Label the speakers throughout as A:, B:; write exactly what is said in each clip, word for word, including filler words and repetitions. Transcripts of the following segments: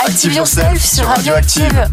A: Active Yourself sur Radioactive.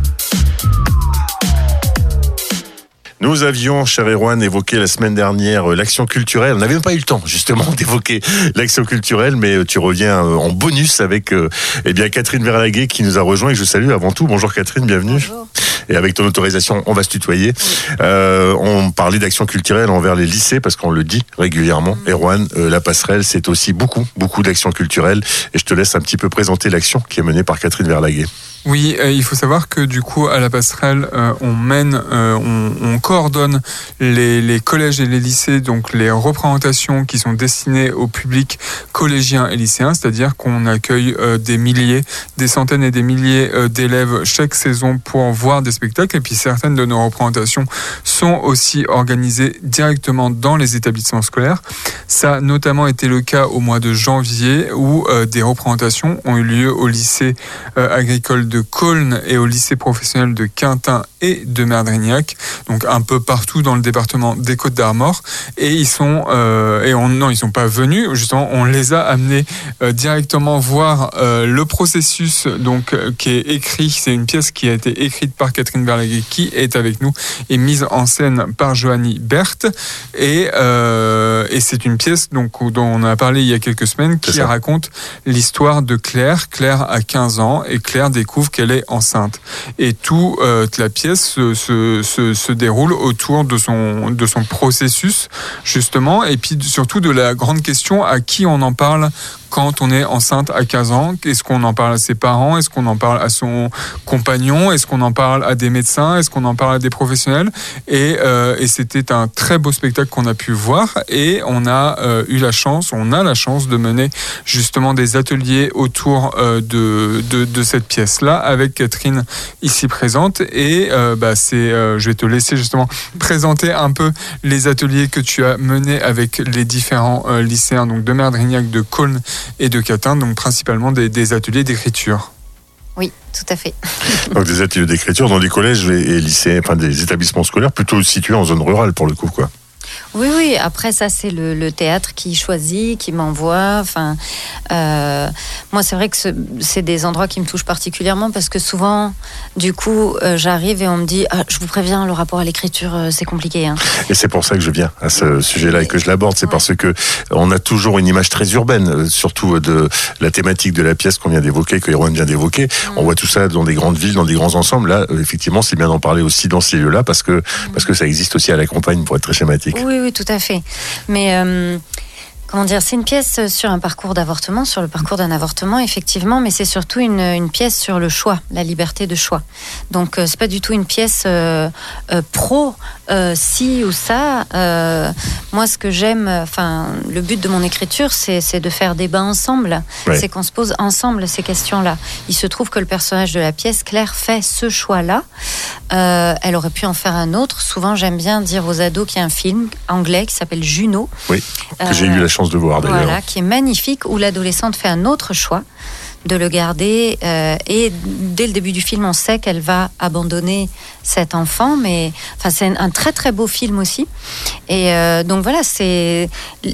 B: Nous avions, cher Erwan, évoqué la semaine dernière l'action culturelle. On n'avait même pas eu le temps, justement, d'évoquer l'action culturelle, mais tu reviens en bonus avec eh bien, Catherine Verlaguet qui nous a rejoint et que je salue avant tout. Bonjour Catherine, bienvenue.
C: Bonjour.
B: Et avec ton autorisation, on va se tutoyer.
C: Oui.
B: Euh, on parlait d'action culturelle envers les lycées parce qu'on le dit régulièrement. Mmh. Erwan, euh, la passerelle, c'est aussi beaucoup, beaucoup d'action culturelle. Et je te laisse un petit peu présenter l'action qui est menée par Catherine Verlaguet.
D: Oui, euh, il faut savoir que du coup à la passerelle, euh, on mène, euh, on, on coordonne les, les collèges et les lycées, donc les représentations qui sont destinées au public collégien et lycéen, c'est-à-dire qu'on accueille euh, des milliers, des centaines et des milliers euh, d'élèves chaque saison pour voir des spectacles. Et puis certaines de nos représentations sont aussi organisées directement dans les établissements scolaires. Ça a notamment été le cas au mois de janvier où euh, des représentations ont eu lieu au lycée euh, agricole de Cosne et au lycée professionnel de Quintin et de Merdrignac, donc un peu partout dans le département des Côtes-d'Armor. Et ils sont euh, et on non ils sont pas venus, justement on les a amenés euh, directement voir euh, le processus donc euh, qui est écrit. C'est une pièce qui a été écrite par Catherine Verlaguet qui est avec nous et mise en scène par Johanny Berthe et euh, et c'est une pièce donc dont on a parlé il y a quelques semaines qui raconte l'histoire de Claire. Claire a quinze ans et Claire découvre qu'elle est enceinte. Et toute euh, la pièce se, se, se, se déroule autour de son, de son processus, justement, et puis surtout de la grande question à qui on en parle quand on est enceinte à quinze ans. Est-ce qu'on en parle à ses parents? Est-ce qu'on en parle à son compagnon? Est-ce qu'on en parle à des médecins? Est-ce qu'on en parle à des professionnels? Et, euh, et c'était un très beau spectacle qu'on a pu voir et on a euh, eu la chance, on a la chance de mener justement des ateliers autour euh, de, de, de cette pièce-là avec Catherine ici présente et euh, bah, c'est, euh, je vais te laisser justement présenter un peu les ateliers que tu as menés avec les différents euh, lycéens donc de Merdrignac, de Cosne et de Quintin, donc principalement des, des ateliers d'écriture.
C: Oui, tout à fait.
B: Donc des ateliers d'écriture dans des collèges et, et lycées, enfin des établissements scolaires plutôt situés en zone rurale pour le coup, quoi.
C: Oui, oui. Après, ça, c'est le, le théâtre qui choisit, qui m'envoie. Enfin, euh, moi, c'est vrai que ce, c'est des endroits qui me touchent particulièrement parce que souvent, du coup, euh, j'arrive et on me dit ah, « Je vous préviens, le rapport à l'écriture, euh, c'est compliqué. Hein. »
B: Et c'est pour ça que je viens à ce sujet-là et que je l'aborde. C'est
C: ouais.
B: parce que on a toujours une image très urbaine, surtout de la thématique de la pièce qu'on vient d'évoquer, que Erwan vient d'évoquer. Mmh. On voit tout ça dans des grandes villes, dans des grands ensembles. Là, effectivement, c'est bien d'en parler aussi dans ces lieux-là parce que, mmh. parce que ça existe aussi à la campagne, pour être très schématique.
C: Oui, oui, tout à fait. Mais euh, comment dire, c'est une pièce sur un parcours d'avortement, sur le parcours d'un avortement, effectivement, mais c'est surtout une, une pièce sur le choix, la liberté de choix. Donc, euh, c'est pas du tout une pièce euh, euh, pro, euh, ci ou ça. Euh, moi, ce que j'aime, enfin, le but de mon écriture, c'est, c'est de faire débat ensemble. Ouais. C'est qu'on se pose ensemble ces questions-là. Il se trouve que le personnage de la pièce, Claire, fait ce choix-là. Euh, elle aurait pu en faire un autre. Souvent, j'aime bien dire aux ados qu'il y a un film anglais qui s'appelle Juno.
B: Oui, que euh, j'ai eu la chance de voir d'ailleurs.
C: Voilà, qui est magnifique, où l'adolescente fait un autre choix de le garder euh, et dès le début du film on sait qu'elle va abandonner cet enfant, mais enfin c'est un, un très très beau film aussi et euh, donc voilà, c'est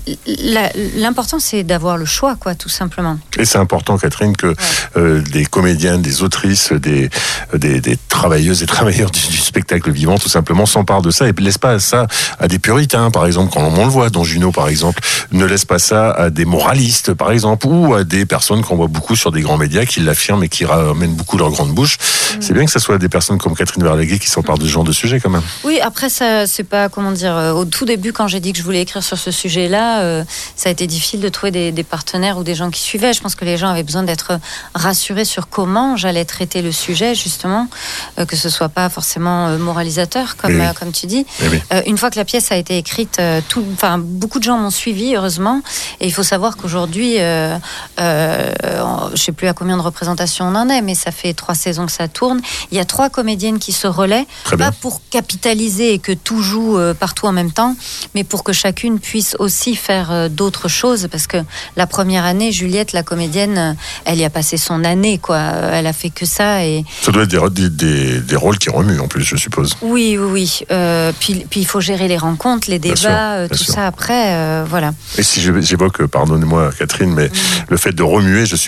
C: la, l'important c'est d'avoir le choix, quoi, tout simplement.
B: Et c'est important, Catherine, que ouais. euh, des comédiens, des autrices, des, des, des travailleuses et travailleurs du, du spectacle vivant tout simplement s'emparent de ça et ne laissent pas ça à des puritains, par exemple, quand on le voit dans Juno par exemple, ne laisse pas ça à des moralistes par exemple, ou à des personnes qu'on voit beaucoup sur des grands médias qui l'affirment et qui ramènent beaucoup leur grande bouche. Mmh. C'est bien que ce soit des personnes comme Catherine Verlaguet qui s'emparent de ce genre de sujet quand même.
C: Oui, après ça, c'est pas, comment dire, euh, au tout début quand j'ai dit que je voulais écrire sur ce sujet-là, euh, ça a été difficile de trouver des, des partenaires ou des gens qui suivaient. Je pense que les gens avaient besoin d'être rassurés sur comment j'allais traiter le sujet, justement, euh, que ce soit pas forcément euh, moralisateur comme, oui. euh, comme tu dis.
B: Oui.
C: Euh, une fois que la pièce a été écrite, euh, tout, enfin, beaucoup de gens m'ont suivi, heureusement, et il faut savoir qu'aujourd'hui, euh, euh, je sais plus à combien de représentations on en est, mais ça fait trois saisons que ça tourne. Il y a trois comédiennes qui se relaient, pas pour capitaliser et que tout joue euh, partout en même temps, mais pour que chacune puisse aussi faire euh, d'autres choses, parce que la première année, Juliette, la comédienne, elle y a passé son année, quoi. Elle a fait que ça. Et
B: ça doit être des, des, des rôles qui remuent en plus, je suppose.
C: Oui, oui, oui. Euh, puis, puis il faut gérer les rencontres, les débats, sûr, euh, tout sûr. ça après, euh, voilà.
B: Et si j'évoque, pardonnez-moi Catherine, mais mmh. le fait de remuer, je suppose que ça peut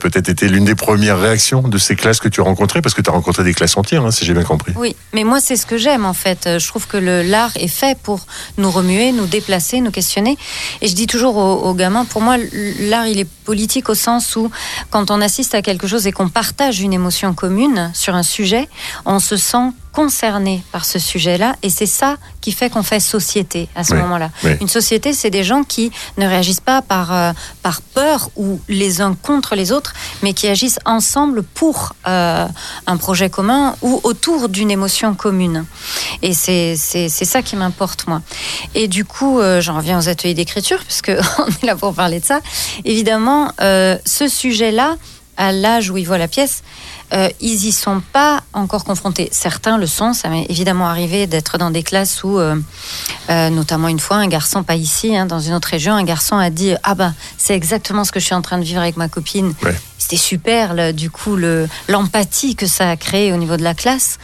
B: peut-être été l'une des premières réactions de ces classes que tu as rencontrées, parce que tu as rencontré des classes entières, hein, si j'ai bien compris.
C: Oui, mais moi c'est ce que j'aime en fait. Je trouve que le, l'art est fait pour nous remuer, nous déplacer, nous questionner. Et je dis toujours aux, aux gamins, pour moi l'art il est politique au sens où quand on assiste à quelque chose et qu'on partage une émotion commune sur un sujet, on se sent concerné par ce sujet-là, et c'est ça qui fait qu'on fait société à ce
B: oui,
C: moment-là.
B: Oui.
C: Une société, c'est des gens qui ne réagissent pas par, euh, par peur ou les uns contre les autres, mais qui agissent ensemble pour euh, un projet commun ou autour d'une émotion commune. Et c'est, c'est, c'est ça qui m'importe, moi. Et du coup, euh, j'en reviens aux ateliers d'écriture, puisque on est là pour parler de ça. Évidemment, euh, ce sujet-là, à l'âge où ils voient la pièce, euh, ils y sont pas encore confrontés. Certains le sont. Ça m'est évidemment arrivé d'être dans des classes où, euh, euh, notamment une fois, un garçon, pas ici, hein, dans une autre région, un garçon a dit « Ah ben, c'est exactement ce que je suis en train de vivre avec ma copine.
B: Ouais. »
C: C'était super, là, du coup, le, l'empathie que ça a créé au niveau de la classe.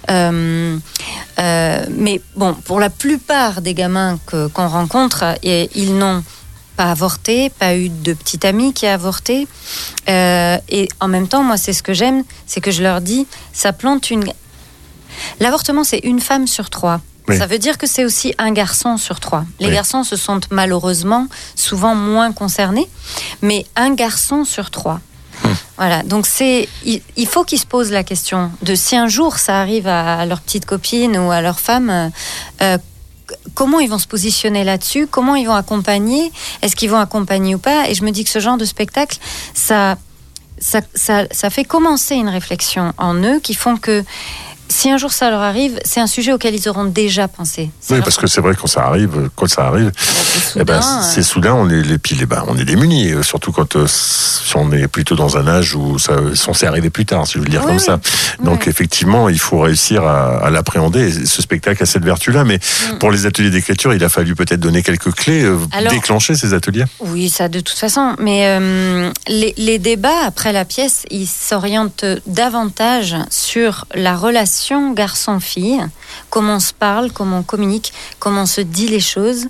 C: Euh, euh, mais bon, pour la plupart des gamins que, qu'on rencontre, et, ils n'ont pas avorté, pas eu de petite amie qui a avorté. Euh, et en même temps, moi, c'est ce que j'aime, c'est que je leur dis, ça plante une... L'avortement, c'est une femme sur trois. Oui. Ça veut dire que c'est aussi un garçon sur trois. Les oui. garçons se sentent malheureusement souvent moins concernés, mais un garçon sur trois. Hum. Voilà, donc c'est, il, il faut qu'ils se posent la question de si un jour ça arrive à, à leur petite copine ou à leur femme, euh, comment ils vont se positionner là-dessus, comment ils vont accompagner, est-ce qu'ils vont accompagner ou pas. Et je me dis que ce genre de spectacle, ça, ça, ça, ça fait commencer une réflexion en eux qui font que si un jour ça leur arrive, c'est un sujet auquel ils auront déjà pensé.
B: C'est oui, parce que c'est vrai que quand ça arrive, quand ça arrive,
C: c'est soudain,
B: eh ben, c'est soudain, on est, puis, les, ben, on est démunis, surtout quand euh, si on est plutôt dans un âge où ça, on s'est arrivé plus tard, si je veux le dire oui, comme oui. ça. Donc oui. effectivement, il faut réussir à, à l'appréhender. Et ce spectacle a cette vertu-là, mais mm. pour les ateliers d'écriture, il a fallu peut-être donner quelques clés, euh, Alors, déclencher ces ateliers.
C: Oui, ça de toute façon. Mais euh, les, les débats après la pièce, ils s'orientent davantage sur la relation garçon-fille, comment on se parle, comment on communique, comment on se dit les choses,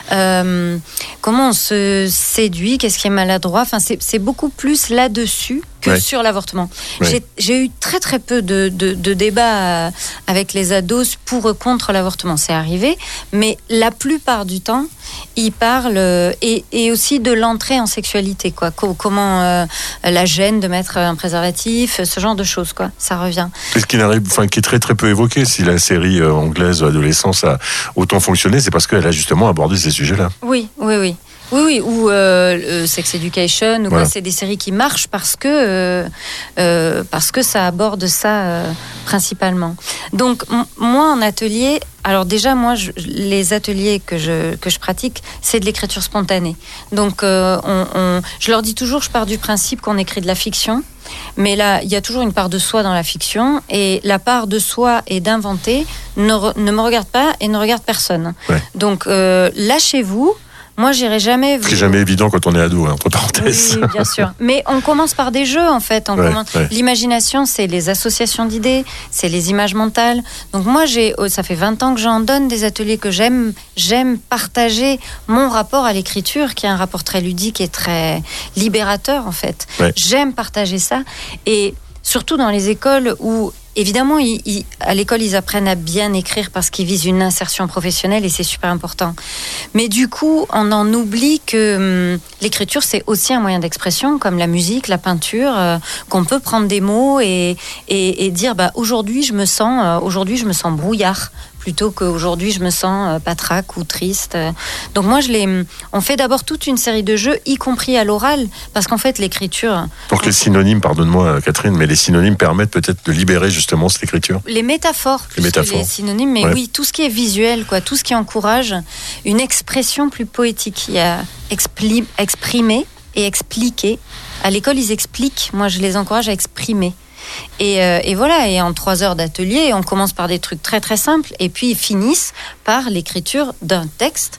C: euh, comment on se séduit, qu'est-ce qui est maladroit. Enfin, c'est, c'est beaucoup plus là-dessus que ouais. sur l'avortement. Ouais. J'ai, j'ai eu très très peu de, de, de débats avec les ados pour ou contre l'avortement. C'est arrivé, mais la plupart du temps, ils parlent et, et aussi de l'entrée en sexualité, quoi. Comment euh, la gêne de mettre un préservatif, ce genre de choses, quoi. Ça revient.
B: C'est ce qui n'arrive, enfin, qui est très très peu évoqué. Si la série euh, anglaise Adolescence a autant fonctionné, c'est parce qu'elle a justement abordé ces sujets-là.
C: Oui, oui, oui. Oui, oui, ou euh, Sex Education, ou voilà. quoi, c'est des séries qui marchent parce que, euh, euh, parce que ça aborde ça euh, principalement. Donc, m- moi, en atelier, alors déjà, moi, je, les ateliers que je, que je pratique, c'est de l'écriture spontanée. Donc, euh, on, on, je leur dis toujours, je pars du principe qu'on écrit de la fiction, mais là, il y a toujours une part de soi dans la fiction, et la part de soi et d'inventer ne, re, ne me regarde pas et ne regarde personne. Ouais. Donc, euh, lâchez-vous. Moi, j'irai jamais. Vous...
B: C'est jamais évident quand on est ado, hein, entre parenthèses.
C: Oui, bien sûr. Mais on commence par des jeux, en fait. On ouais, commence... ouais. L'imagination, c'est les associations d'idées, c'est les images mentales. Donc moi, j'ai, oh, ça fait vingt ans que j'en donne des ateliers que j'aime. J'aime partager mon rapport à l'écriture, qui est un rapport très ludique et très libérateur, en fait. Ouais. J'aime partager ça. Et surtout dans les écoles où... Évidemment, ils, ils, à l'école, ils apprennent à bien écrire parce qu'ils visent une insertion professionnelle et c'est super important. Mais du coup, on en oublie que hum, l'écriture, c'est aussi un moyen d'expression, comme la musique, la peinture, euh, qu'on peut prendre des mots et, et, et dire bah, aujourd'hui, je me sens, euh, aujourd'hui, je me sens brouillard, plutôt qu'aujourd'hui, je me sens euh, patraque ou triste. Donc moi, je les, on fait d'abord toute une série de jeux, y compris à l'oral, parce qu'en fait, l'écriture...
B: Pour que les synonymes, pardonne-moi Catherine, mais les synonymes permettent peut-être de libérer justement cette écriture.
C: Les métaphores,
B: les métaphores,
C: les synonymes, mais ouais. oui, tout ce qui est visuel, quoi, tout ce qui encourage une expression plus poétique. Il y a expli- exprimer et expliquer. À l'école, ils expliquent. Moi, je les encourage à exprimer. Et, euh, et voilà, et en trois heures d'atelier, on commence par des trucs très très simples et puis ils finissent par l'écriture d'un texte.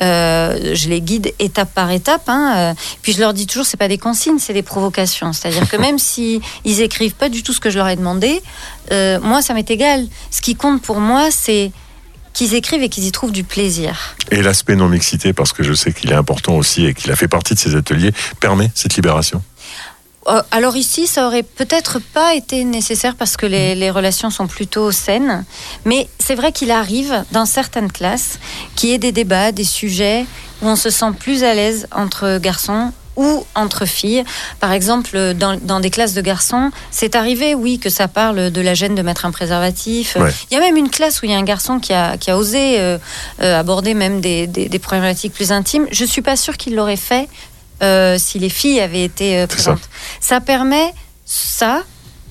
C: Euh, je les guide étape par étape, hein, euh, puis je leur dis toujours, c'est pas des consignes, c'est des provocations. C'est-à-dire que même si ils écrivent pas du tout ce que je leur ai demandé, euh, moi ça m'est égal. Ce qui compte pour moi, c'est qu'ils écrivent et qu'ils y trouvent du plaisir.
B: Et l'aspect non-mixité, parce que je sais qu'il est important aussi et qu'il a fait partie de ces ateliers, permet cette libération.
C: Euh, alors ici, ça aurait peut-être pas été nécessaire parce que les, les relations sont plutôt saines. Mais c'est vrai qu'il arrive dans certaines classes qu'il y ait des débats, des sujets où on se sent plus à l'aise entre garçons ou entre filles. Par exemple, dans, dans des classes de garçons, c'est arrivé, oui, que ça parle de la gêne de mettre un préservatif.
B: Ouais.
C: Il y a même une classe où il y a un garçon qui a, qui a osé euh, euh, aborder même des, des, des problématiques plus intimes. Je ne suis pas sûre qu'il l'aurait fait euh, si les filles avaient été euh, présentes. Ça. ça permet ça,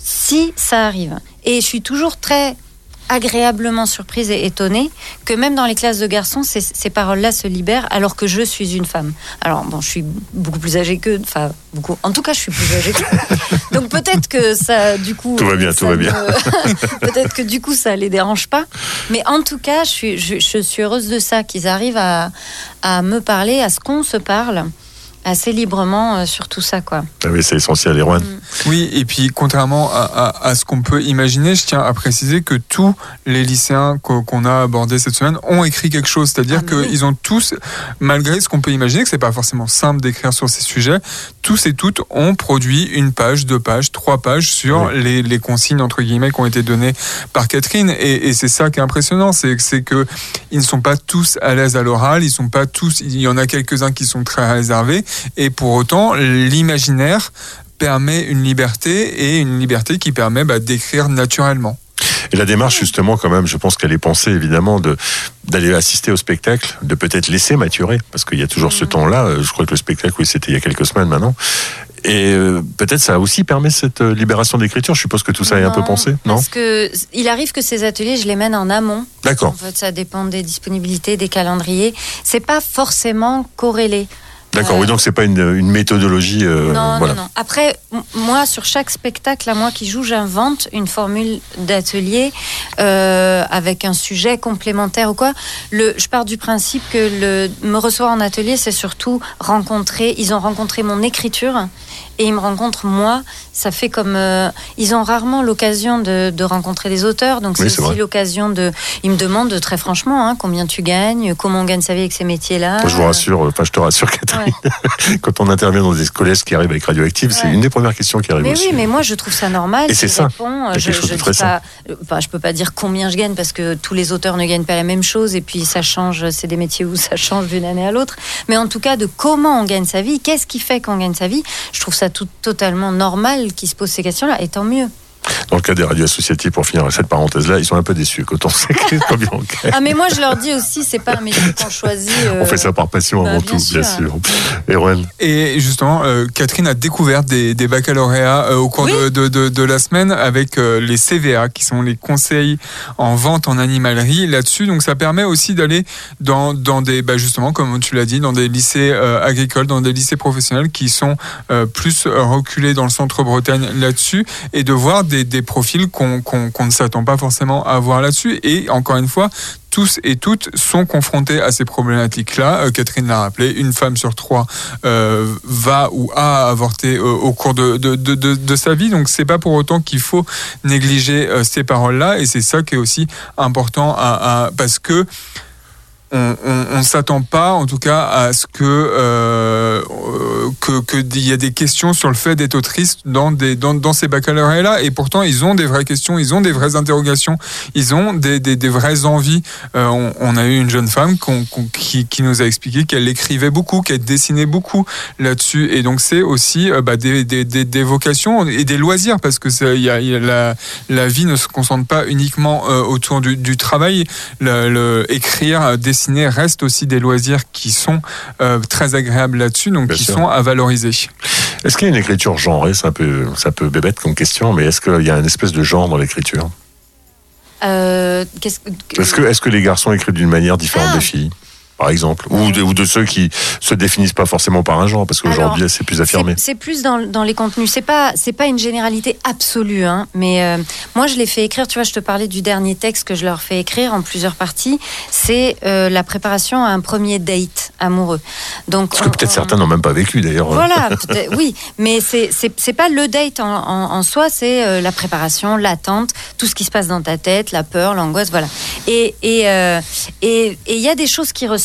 C: si ça arrive. Et je suis toujours très agréablement surprise et étonnée que même dans les classes de garçons, ces, ces paroles-là se libèrent alors que je suis une femme. Alors bon, je suis beaucoup plus âgée qu'eux, enfin beaucoup. En tout cas, je suis plus âgée qu'eux. Donc peut-être que ça, du coup,
B: tout va bien, tout va
C: me...
B: bien.
C: peut-être que du coup, ça les dérange pas. Mais en tout cas, je suis, je, je suis heureuse de ça, qu'ils arrivent à, à me parler, à ce qu'on se parle assez librement euh, sur tout ça, quoi.
B: Ah oui, c'est essentiel, Erwan.
D: Mmh. Oui, et puis contrairement à, à, à ce qu'on peut imaginer, je tiens à préciser que tous les lycéens qu'on a abordés cette semaine ont écrit quelque chose, c'est-à-dire ah, qu'ils oui. ont tous, malgré ce qu'on peut imaginer, que c'est pas forcément simple d'écrire sur ces sujets, tous et toutes ont produit une page, deux pages, trois pages sur oui. les, les consignes entre guillemets qui ont été données par Catherine, et, et c'est ça qui est impressionnant, c'est, c'est que ils ne sont pas tous à l'aise à l'oral, ils sont pas tous, il y en a quelques-uns qui sont très réservés. Et pour autant, l'imaginaire permet une liberté, et une liberté qui permet bah, d'écrire naturellement.
B: Et la démarche, justement, quand même, je pense qu'elle est pensée, évidemment, de, d'aller assister au spectacle, de peut-être laisser maturer, parce qu'il y a toujours mmh. ce temps-là. Je crois que le spectacle, oui, c'était il y a quelques semaines maintenant. Et euh, peut-être ça aussi permet cette euh, libération d'écriture. Je suppose que tout ça non, est un peu pensé, non ?
C: Parce que il arrive que ces ateliers, je les mène en amont.
B: D'accord.
C: En fait, ça dépend des disponibilités, des calendriers. C'est pas forcément corrélé.
B: D'accord, euh, oui, donc c'est pas une, une méthodologie. Euh,
C: non,
B: voilà.
C: non, non. Après, m- moi, sur chaque spectacle, à moi qui joue, j'invente une formule d'atelier euh, avec un sujet complémentaire ou quoi. Le, je pars du principe que le, me recevoir en atelier, c'est surtout rencontrer. Ils ont rencontré mon écriture et ils me rencontrent moi. Ça fait comme euh, ils ont rarement l'occasion de, de rencontrer des auteurs, donc
B: oui,
C: c'est, c'est aussi vrai. L'occasion de. Ils me demandent très franchement hein, combien tu gagnes, comment on gagne sa vie avec ces métiers-là.
B: Moi, je vous rassure, enfin je te rassure, Catherine. Ouais. Quand on intervient dans des collèges qui arrivent avec Radioactive, ouais. c'est une des premières questions qui arrive
C: mais
B: aussi.
C: Oui, mais moi je trouve ça normal.
B: Et c'est ça.
C: Réponds, je, je, dis pas, enfin, je peux pas dire combien je gagne parce que tous les auteurs ne gagnent pas la même chose et puis ça change. C'est des métiers où ça change d'une année à l'autre. Mais en tout cas, de comment on gagne sa vie, qu'est-ce qui fait qu'on gagne sa vie, je trouve ça tout totalement normal qu'ils se posent ces questions-là. Et tant mieux.
B: Dans le cas des radios associatives, pour finir cette parenthèse-là, ils sont un peu déçus quand on s'écrit comme ils gagne.
C: Ah mais moi je leur dis aussi, c'est pas un métier qu'on choisit. Euh...
B: On fait ça par passion
C: bah,
B: avant
C: bien
B: tout,
C: sûr.
B: bien sûr. Erwan.
D: Et justement, euh, Catherine a découvert des, des baccalauréats euh, au cours oui. de, de, de, de la semaine avec euh, les C V A, qui sont les conseils en vente en animalerie là-dessus. Donc ça permet aussi d'aller dans, dans des, bah, justement, comme tu l'as dit, dans des lycées euh, agricoles, dans des lycées professionnels qui sont euh, plus reculés dans le centre-Bretagne là-dessus, et de voir des, des profils qu'on, qu'on, qu'on ne s'attend pas forcément à voir là-dessus. Et encore une fois, tous et toutes sont confrontés à ces problématiques-là. Euh, Catherine l'a rappelé, une femme sur trois euh, va ou a avorté euh, au cours de, de, de, de, de sa vie. Donc c'est pas pour autant qu'il faut négliger euh, ces paroles-là. Et c'est ça qui est aussi important à, à, parce que on ne s'attend pas, en tout cas, à ce que euh, que qu'il y a des questions sur le fait d'être autrice dans des dans, dans ces baccalauréats-là. Et pourtant, ils ont des vraies questions, ils ont des vraies interrogations, ils ont des des, des vraies envies. Euh, on, on a eu une jeune femme qu'on, qu'on, qui qui nous a expliqué qu'elle écrivait beaucoup, qu'elle dessinait beaucoup là-dessus. Et donc c'est aussi euh, bah, des, des des des vocations et des loisirs, parce que il y a, y a la la vie ne se concentre pas uniquement euh, autour du du travail. Le, le écrire, dessiner reste aussi des loisirs qui sont euh, très agréables là-dessus, donc Bien qui sûr. sont à valoriser.
B: Est-ce qu'il y a une écriture genrée ? Ça peut, ça peut bébête comme question, mais est-ce qu'il y a une espèce de genre dans l'écriture ?
C: euh, qu'est-ce que...
B: Est-ce que, est-ce que les garçons écrivent d'une manière différente ah. des filles ? Par exemple, ou de, ou de ceux qui se définissent pas forcément par un genre, parce qu'aujourd'hui Alors, c'est plus affirmé.
C: C'est, c'est plus dans, dans les contenus. C'est pas c'est pas une généralité absolue, hein. Mais euh, moi je les fais écrire. Tu vois, je te parlais du dernier texte que je leur fais écrire en plusieurs parties. C'est euh, la préparation à un premier date amoureux. Donc
B: parce que
C: on,
B: peut-être
C: on...
B: certains n'ont même pas vécu d'ailleurs.
C: Voilà, oui, mais c'est c'est c'est pas le date en, en, en soi. C'est euh, la préparation, l'attente, tout ce qui se passe dans ta tête, la peur, l'angoisse, voilà. Et et euh, et et il y a des choses qui ressortent.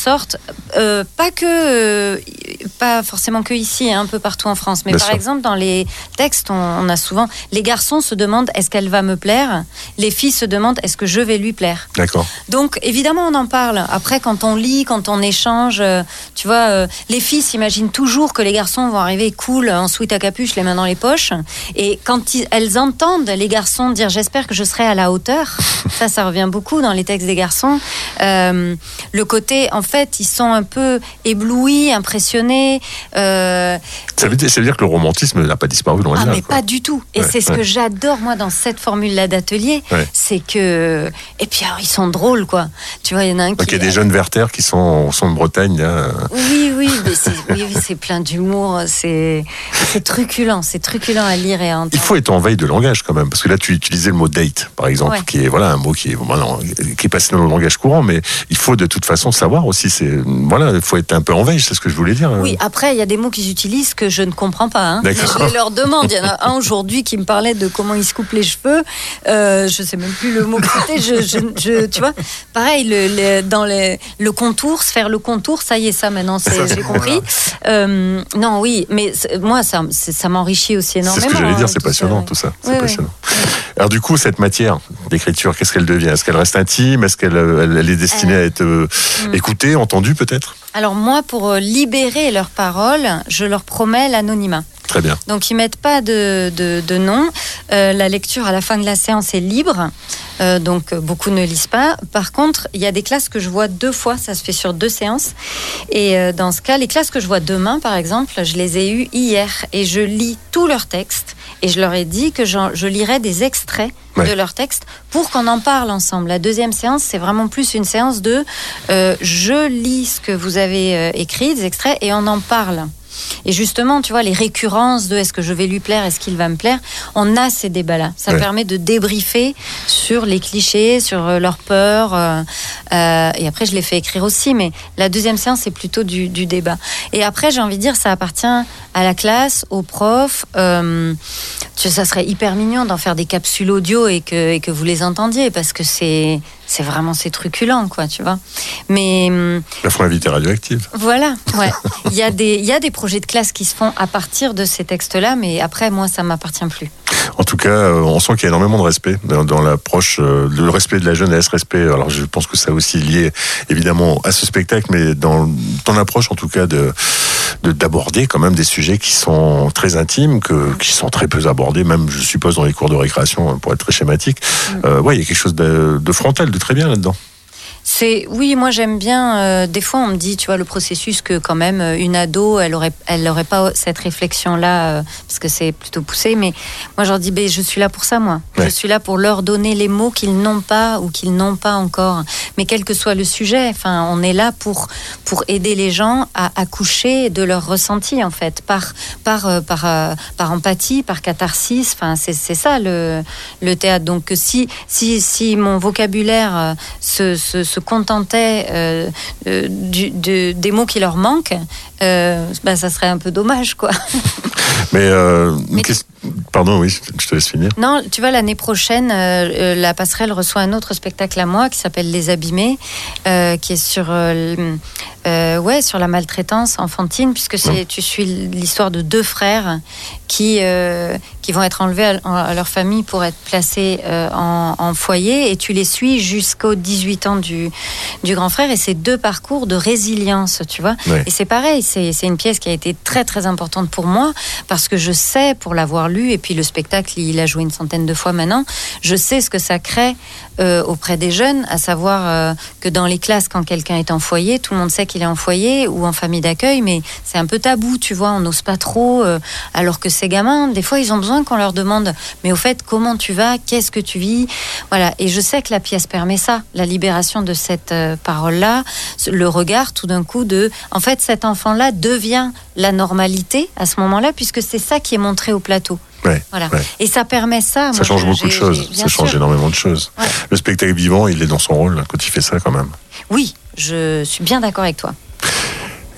C: sorte, euh, pas que, euh, pas forcément que ici, hein, un peu partout en France, mais
B: Bien
C: par
B: sûr.
C: exemple dans les textes, on, on a souvent, les garçons se demandent est-ce qu'elle va me plaire, les filles se demandent est-ce que je vais lui plaire.
B: D'accord.
C: Donc évidemment on en parle. Après quand on lit, quand on échange, euh, tu vois, euh, les filles s'imaginent toujours que les garçons vont arriver cool, en sweat à capuche, les mains dans les poches, et quand ils, elles entendent les garçons dire j'espère que je serai à la hauteur, ça ça revient beaucoup dans les textes des garçons. Euh, le côté, en fait, ils sont un peu éblouis, impressionnés. Euh,
B: Ça veut dire, ça veut dire que le romantisme n'a pas disparu loin
C: ah
B: de là.
C: mais
B: quoi.
C: pas du tout. Et
B: Ouais,
C: c'est ce
B: ouais.
C: que j'adore moi dans cette formule-là d'atelier,
B: Ouais.
C: c'est que et puis alors ils sont drôles quoi. Tu vois, il y en a un
B: Donc
C: qui
B: il y a des jeunes Werther qui sont, sont de Bretagne. Là.
C: oui, oui, mais c'est, oui, oui, c'est plein d'humour, c'est, c'est truculent, c'est truculent à lire et à entendre.
B: Il faut être en veille de langage quand même, parce que là tu utilisais le mot date, par exemple,
C: Ouais.
B: qui est voilà un mot qui est voilà, qui est passé dans le langage courant, mais il faut de toute façon savoir aussi. C'est voilà, il faut être un peu en veille, c'est ce que je voulais dire.
C: Oui, après, il y a des mots qu'ils utilisent que je ne comprends pas. Hein.
B: D'accord.
C: Je les leur demande. Il y en a un aujourd'hui qui me parlait de comment il se coupe les cheveux. Euh, je sais même plus le mot que c'était. Je, je, je, tu vois, pareil, le, le, dans les, le contour, se faire le contour, ça y est, ça maintenant, c'est, j'ai compris. Euh, non, oui, mais c'est- moi, ça, c'est- ça m'enrichit aussi
B: C'est
C: énormément.
B: ce que j'allais dire,
C: hein,
B: c'est
C: tout
B: passionnant
C: ça.
B: tout ça. C'est
C: Oui,
B: passionnant. Alors du coup, cette matière d'écriture, qu'est-ce qu'elle devient? Est-ce qu'elle reste intime? Est-ce qu'elle elle, elle est destinée
C: Euh,
B: à être euh,
C: hmm.
B: écoutée, entendue peut-être?
C: Alors moi, pour euh, libérer leurs paroles, je leur promets l'anonymat.
B: Très bien.
C: Donc ils mettent pas de, de, de nom. Euh, la lecture à la fin de la séance est libre, euh, donc euh, beaucoup ne lisent pas. Par contre, il y a des classes que je vois deux fois, ça se fait sur deux séances. Et euh, dans ce cas, les classes que je vois demain, par exemple, je les ai eues hier et je lis tous leurs textes et je leur ai dit que j'en- je lirais des extraits
B: Ouais.
C: de leurs textes pour qu'on en parle ensemble. La deuxième séance, c'est vraiment plus une séance de euh, je lis ce que vous avez euh, écrit, des extraits, et on en parle. Et justement, tu vois, les récurrences de est-ce que je vais lui plaire, est-ce qu'il va me plaire, on a ces débats-là. Ça
B: Ouais.
C: permet de débriefer sur les clichés, sur euh, leurs peurs. Euh, euh, et après, je les fais écrire aussi. Mais la deuxième séance, c'est plutôt du, du débat. Et après, j'ai envie de dire, ça appartient à la classe, aux profs. Euh, tu sais, ça serait hyper mignon d'en faire des capsules audio et que, et que vous les entendiez, parce que c'est, c'est vraiment, c'est truculent, quoi, tu vois. Mais... hum,
B: La fois invité radioactive.
C: voilà, ouais. Il y a des, il y a des projets de classe qui se font à partir de ces textes-là, mais après, moi, ça m'appartient plus.
B: En tout cas, euh, on sent qu'il y a énormément de respect dans, dans l'approche, euh, le respect de la jeunesse, respect. Alors, je pense que ça aussi lié évidemment à ce spectacle, mais dans ton approche, en tout cas, de, de d'aborder quand même des sujets qui sont très intimes, que qui sont très peu abordés, même je suppose dans les cours de récréation, pour être très schématique. Euh, ouais, il y a quelque chose de, de frontal, de très bien là-dedans.
C: C'est, oui, moi j'aime bien. Euh, des fois, on me dit, tu vois, le processus que quand même euh, une ado, elle aurait, elle aurait pas cette réflexion-là euh, parce que c'est plutôt poussé. Mais moi, je leur dis, ben, je suis là pour ça, moi.
B: Ouais.
C: Je suis là pour leur donner les mots qu'ils n'ont pas ou qu'ils n'ont pas encore. Mais quel que soit le sujet, enfin, on est là pour pour aider les gens à accoucher de leur ressenti, en fait, par par euh, par euh, par empathie, par catharsis. Enfin, c'est c'est ça le le théâtre. Donc si si si mon vocabulaire euh, se se se contentait euh, euh, du, de, des mots qui leur manquent, euh, bah, ça serait un peu dommage, quoi.
B: Mais, euh, une
C: Mais-
B: question- pardon, oui, je te laisse finir.
C: Non, tu vois, l'année prochaine, euh, euh, la Passerelle reçoit un autre spectacle à moi qui s'appelle Les Abîmés, euh, qui est sur, euh, l- euh, ouais, sur la maltraitance enfantine, puisque c'est, tu suis l'histoire de deux frères qui, euh, qui vont être enlevés à, à leur famille pour être placés euh, en, en foyer, et tu les suis jusqu'aux dix-huit ans du, du grand frère, et c'est deux parcours de résilience, tu vois.
B: Ouais.
C: Et c'est pareil, c'est, c'est une pièce qui a été très très importante pour moi, parce que je sais, pour l'avoir lu, et puis le spectacle, il a joué une centaine de fois maintenant, je sais ce que ça crée euh, auprès des jeunes, à savoir euh, que dans les classes, quand quelqu'un est en foyer, tout le monde sait qu'il est en foyer ou en famille d'accueil, mais c'est un peu tabou, tu vois, on n'ose pas trop, euh, alors que ces gamins, des fois, ils ont besoin qu'on leur demande, mais au fait, comment tu vas, qu'est-ce que tu vis, voilà, et je sais que la pièce permet ça, la libération de cette euh, parole-là, le regard tout d'un coup de, en fait, cet enfant-là devient la normalité à ce moment-là, puisque c'est ça qui est montré au plateau.
B: Ouais,
C: Voilà.
B: ouais.
C: Et ça permet ça.
B: Ça
C: Moi,
B: change
C: je-
B: beaucoup de
C: j'ai-
B: choses.
C: j'ai- bien
B: Ça change
C: sûr.
B: énormément de choses.
C: Ouais.
B: Le spectacle vivant, il est dans son rôle là, quand il fait ça quand même.
C: Oui, je suis bien d'accord avec toi.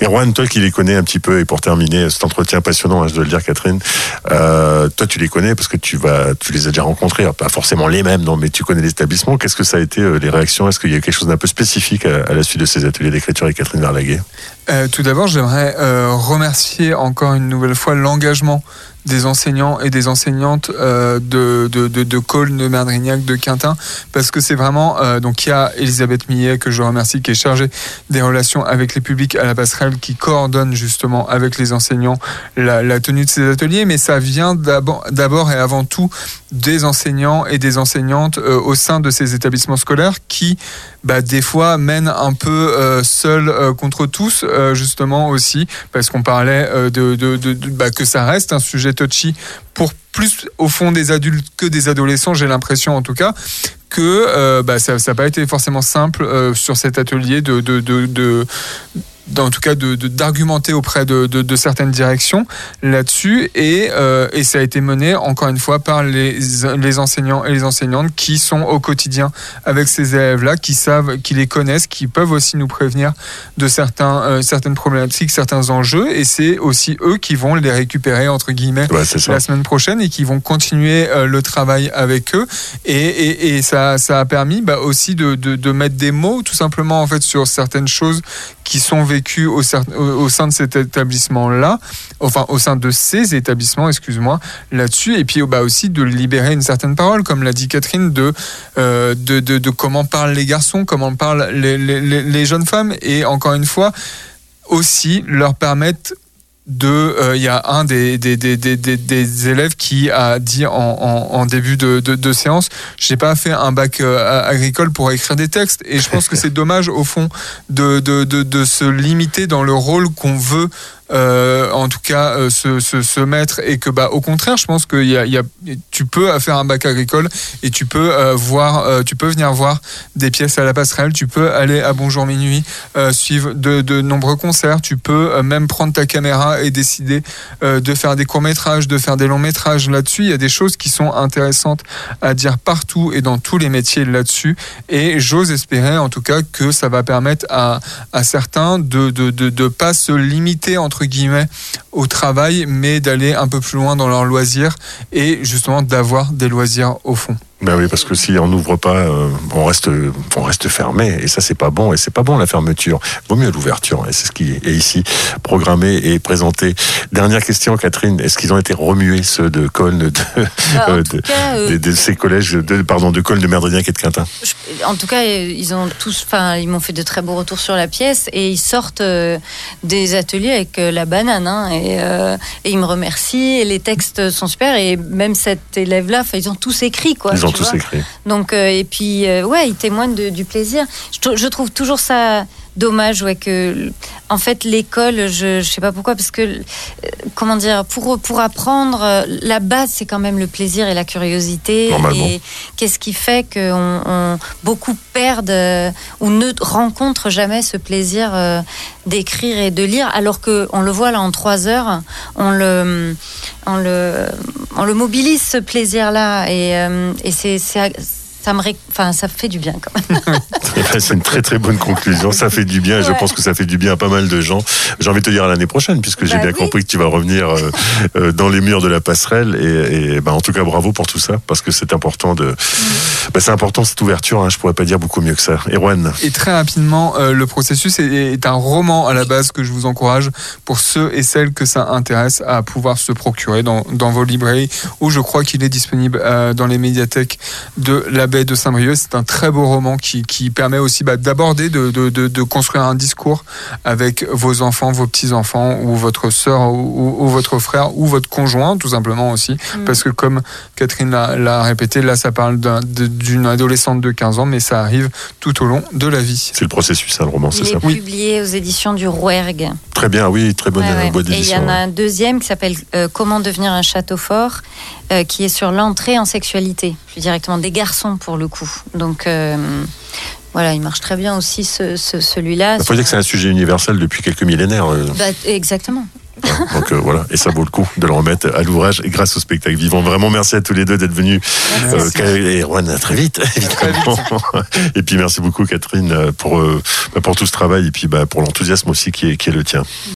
B: Erwan, toi qui les connais un petit peu, et pour terminer cet entretien passionnant, hein, je dois le dire, Catherine, euh, toi tu les connais parce que tu vas, tu les as déjà rencontrés, pas forcément les mêmes, non, mais tu connais l'établissement. Qu'est-ce que ça a été euh, les réactions? Est-ce qu'il y a quelque chose d'un peu spécifique à, à la suite de ces ateliers d'écriture avec Catherine Verlaguet?
D: euh, Tout d'abord, j'aimerais euh, remercier encore une nouvelle fois l'engagement des enseignants et des enseignantes euh, de, de, de, de Cosne, de Merdrignac, de Quintin, parce que c'est vraiment... Euh, donc il y a Elisabeth Millet, que je remercie, qui est chargée des relations avec les publics à la passerelle, qui coordonne justement avec les enseignants la, la tenue de ces ateliers, mais ça vient d'abord, d'abord et avant tout des enseignants et des enseignantes euh, au sein de ces établissements scolaires qui, bah, des fois, mènent un peu euh, seuls euh, contre tous, euh, justement aussi, parce qu'on parlait euh, de, de, de, de bah, que ça reste un sujet touchy pour plus au fond des adultes que des adolescents, j'ai l'impression en tout cas que euh, bah, ça n'a pas été forcément simple euh, sur cet atelier de, de, de, de en tout cas de, de, d'argumenter auprès de, de, de certaines directions là-dessus et, euh, et ça a été mené encore une fois par les, les enseignants et les enseignantes qui sont au quotidien avec ces élèves-là, qui savent, qui les connaissent, qui peuvent aussi nous prévenir de certains, euh, certaines problématiques, certains enjeux, et c'est aussi eux qui vont les récupérer entre guillemets
B: ouais, c'est ça.
D: La semaine prochaine et qui vont continuer euh, le travail avec eux et, et, et ça, ça a permis bah, aussi de, de, de mettre des mots tout simplement en fait sur certaines choses qui sont vécues au, au sein de cet établissement-là, enfin au sein de ces établissements, excuse-moi, là-dessus, et puis bah, aussi de libérer une certaine parole, comme l'a dit Catherine, de, euh, de, de, de comment parlent les garçons, comment parlent les, les, les jeunes femmes, et encore une fois, aussi leur permettre de, il euh, y a un des, des, des, des, des élèves qui a dit en, en, en début de, de, de séance, j'ai pas fait un bac euh, agricole pour écrire des textes, et je pense que c'est dommage au fond de, de, de, de se limiter dans le rôle qu'on veut Euh, en tout cas euh, se, se, se mettre, et que bah au contraire je pense que y a, y a, tu peux faire un bac agricole et tu peux euh, voir euh, tu peux venir voir des pièces à la passerelle, tu peux aller à Bonjour Minuit, euh, suivre de, de nombreux concerts, tu peux euh, même prendre ta caméra et décider euh, de faire des courts-métrages, de faire des longs-métrages là-dessus. Il y a des choses qui sont intéressantes à dire partout et dans tous les métiers là-dessus, et j'ose espérer en tout cas que ça va permettre à, à certains de de, de de pas se limiter entre entre guillemets au travail, mais d'aller un peu plus loin dans leurs loisirs et justement d'avoir des loisirs au fond.
B: Ben oui, parce que si on n'ouvre pas, euh, on reste, on reste fermé, et ça c'est pas bon, et c'est pas bon la fermeture. Vaut mieux l'ouverture, et c'est ce qui est ici programmé et présenté. Dernière question, Catherine, est-ce qu'ils ont été remués ceux de Cosne, de,
C: bah,
B: euh,
C: de,
B: cas, euh, de, de ces collèges, de, pardon, de Cosne, de Merdrignac et de Quintin?
C: je, En tout cas, ils ont tous, enfin, ils m'ont fait de très beaux retours sur la pièce, et ils sortent euh, des ateliers avec euh, la banane, hein, et, euh, et ils me remercient. Et les textes sont super, et même cet élève-là, enfin, ils ont tous écrit, quoi.
B: Ils ont tous écrit.
C: Donc, euh, et puis, euh, ouais, ils témoignent de, du plaisir. Je, je trouve toujours ça dommage, ouais, que, en fait, l'école, je, je sais pas pourquoi, parce que, euh, comment dire, pour, pour apprendre, euh, la base, c'est quand même le plaisir et la curiosité.
B: Normalement.
C: Et qu'est-ce qui fait que on, on, beaucoup perdent euh, ou ne rencontrent jamais ce plaisir euh, d'écrire et de lire, alors que on le voit là en trois heures, on le, on le, on le mobilise, ce plaisir-là, et, euh, et c'est, c'est Ça, me ré... enfin, ça fait du bien quand même.
B: C'est une très très bonne conclusion. Ça fait du bien, et ouais. Je pense que ça fait du bien à pas mal de gens. J'ai envie de te dire à l'année prochaine, puisque bah j'ai bien oui. compris que tu vas revenir euh, euh, dans les murs de la passerelle. Et, et bah, en tout cas, bravo pour tout ça, parce que c'est important de. Mmh. Bah, c'est important cette ouverture. Hein, je pourrais pas dire beaucoup mieux que ça. Erwan.
D: Et très rapidement, euh, le processus est, est un roman à la base que je vous encourage pour ceux et celles que ça intéresse à pouvoir se procurer dans, dans vos librairies, où je crois qu'il est disponible euh, dans les médiathèques de la de Saint-Brieuc. C'est un très beau roman qui, qui permet aussi bah, d'aborder, de, de, de, de construire un discours avec vos enfants, vos petits-enfants, ou votre sœur, ou, ou votre frère, ou votre conjoint, tout simplement aussi. Mmh. Parce que comme Catherine l'a, l'a répété, là ça parle d'un, de, d'une adolescente de quinze ans, mais ça arrive tout au long de la vie.
B: C'est le processus, hein, le roman, c'est
C: il
B: ça.
C: Il est publié aux éditions du Rouergue.
B: Très bien, oui, très bonne
C: ouais, ouais.
B: boîte d'édition.
C: Et il y en a
B: ouais.
C: un deuxième qui s'appelle euh, Comment devenir un château fort, euh, qui est sur l'entrée en sexualité, plus directement des garçons pour le coup. Donc euh, voilà, il marche très bien aussi ce, ce, celui-là.
B: Il faut dire que c'est un sujet universel depuis quelques millénaires. Euh.
C: Bah, exactement.
B: Donc euh, voilà, et ça vaut le coup de le remettre à l'ouvrage et grâce au spectacle vivant. Vraiment merci à tous les deux d'être venus. Euh, et Erwan, à très vite, évidemment. Et puis merci beaucoup Catherine pour, euh, pour tout ce travail et puis bah, pour l'enthousiasme aussi qui est, qui est le tien.